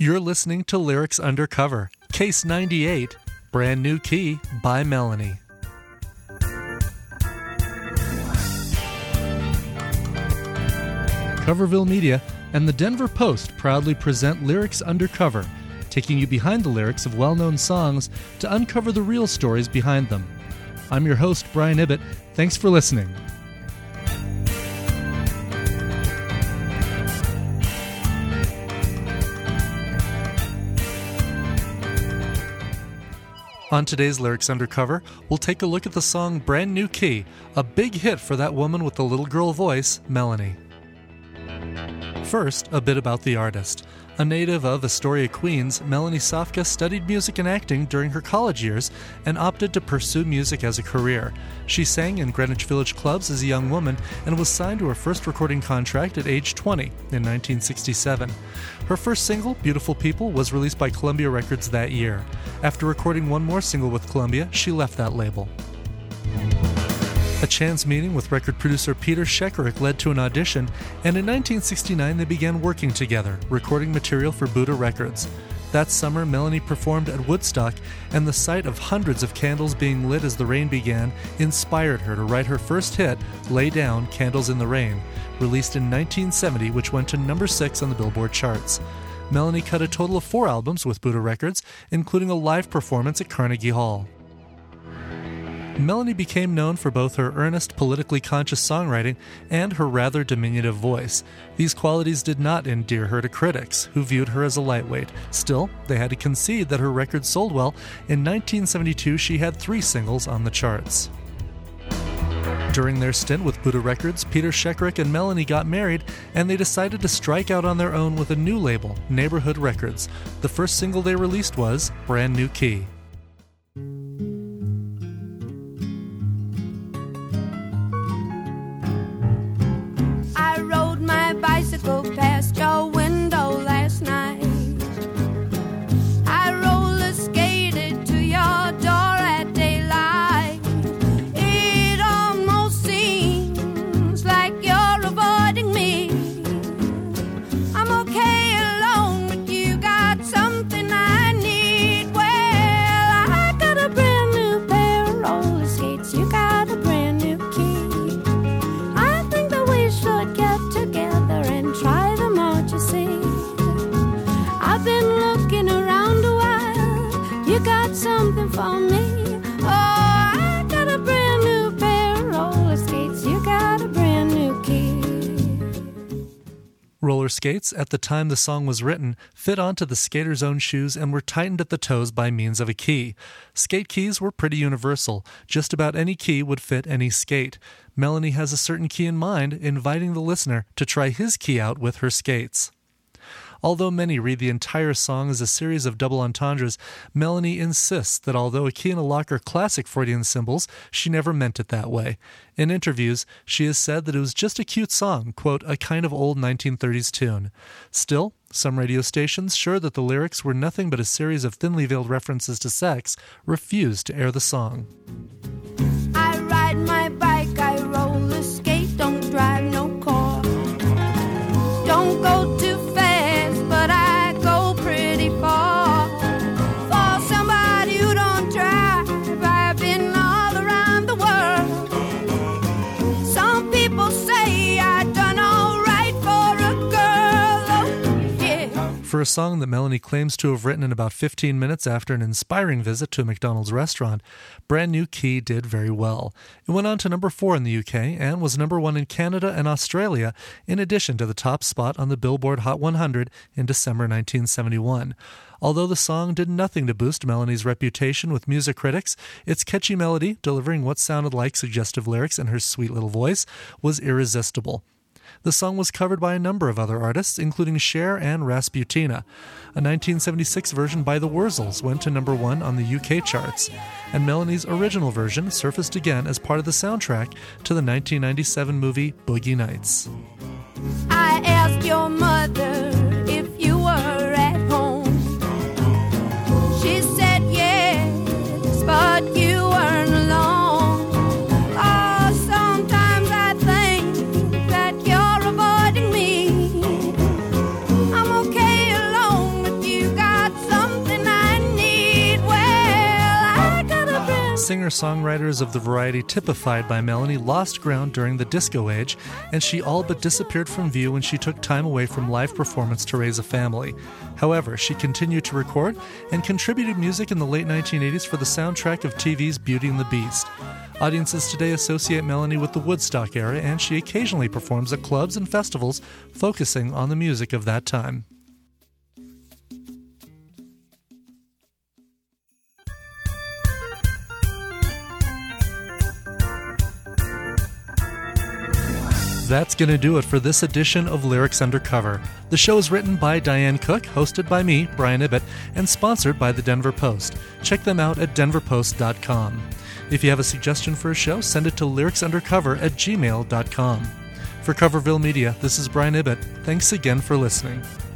You're listening to Lyrics Undercover, Case 98, Brand New Key by Melanie. Coverville Media and the Denver Post proudly present Lyrics Undercover, taking you behind the lyrics of well-known songs to uncover the real stories behind them. I'm your host, Brian Ibbett. Thanks for listening. On today's Lyrics Undercover, we'll take a look at the song Brand New Key, a big hit for that woman with the little girl voice, Melanie. First, a bit about the artist. A native of Astoria, Queens, Melanie Safka studied music and acting during her college years and opted to pursue music as a career. She sang in Greenwich Village clubs as a young woman and was signed to her first recording contract at age 20 in 1967. Her first single, Beautiful People, was released by Columbia Records that year. After recording one more single with Columbia, she left that label. A chance meeting with record producer Peter Shekerick led to an audition, and in 1969 they began working together, recording material for Buddha Records. That summer, Melanie performed at Woodstock, and the sight of hundreds of candles being lit as the rain began inspired her to write her first hit, Lay Down, Candles in the Rain, released in 1970, which went to number 6 on the Billboard charts. Melanie cut a total of 4 albums with Buddha Records, including a live performance at Carnegie Hall. Melanie became known for both her earnest, politically conscious songwriting and her rather diminutive voice. These qualities did not endear her to critics, who viewed her as a lightweight. Still, they had to concede that her records sold well. In 1972, she had 3 singles on the charts. During their stint with Buddha Records, Peter Shekerick and Melanie got married, and they decided to strike out on their own with a new label, Neighborhood Records. The first single they released was Brand New Key. Bicycle past your window last night. I roller skated to your door at daylight. It almost seems like you're avoiding me. I'm okay alone, but you got something I need. Well, I got a brand new pair of roller skates. You got a brand new key. I think that we should get together and try them out, you see. I've been looking around a while. You got something for me. Oh, I got a brand new pair of roller skates. You got a brand new key. Roller skates, at the time the song was written, fit onto the skater's own shoes and were tightened at the toes by means of a key. Skate keys were pretty universal. Just about any key would fit any skate. Melanie has a certain key in mind, inviting the listener to try his key out with her skates. Although many read the entire song as a series of double entendres, Melanie insists that although a key and a lock are classic Freudian symbols, she never meant it that way. In interviews, she has said that it was just a cute song, quote, a kind of old 1930s tune. Still, some radio stations, sure that the lyrics were nothing but a series of thinly veiled references to sex, refused to air the song. I ride my bike, I roller skate, don't drive no car. Don't go too fast, but I go pretty far. For somebody who don't drive, I've been all around the world. Some people say I done all right for a girl. Oh, yeah. For a song that Melanie claims to have written in about 15 minutes after an inspiring visit to a McDonald's restaurant, Brand New Key did very well. It went on to number 4 in the UK and was number 1 in Canada and Australia, in addition to the top spot on the Billboard Hot 100 in December 1971. Although the song did nothing to boost Melanie's reputation with music critics, its catchy melody, delivering what sounded like suggestive lyrics in her sweet little voice, was irresistible. The song was covered by a number of other artists, including Cher and Rasputina. A 1976 version by the Wurzels went to number 1 on the UK charts, and Melanie's original version surfaced again as part of the soundtrack to the 1997 movie Boogie Nights. I asked your mother if you were at home. She said yes, but you weren't alone. Oh, sometimes I think that you're avoiding me. I'm okay alone with you. singer-songwriters of the variety typified by Melanie lost ground during the disco age, and she all but disappeared from view when she took time away from live performance to raise a family. However, she continued to record and contributed music in the late 1980s for the soundtrack of TV's Beauty and the Beast. Audiences today associate Melanie with the Woodstock era, and she occasionally performs at clubs and festivals focusing on the music of that time. That's going to do it for this edition of Lyrics Undercover. The show is written by Diane Cook, hosted by me, Brian Ibbett, and sponsored by the Denver Post. Check them out at denverpost.com. If you have a suggestion for a show, send it to lyricsundercover@gmail.com. For Coverville Media, this is Brian Ibbett. Thanks again for listening.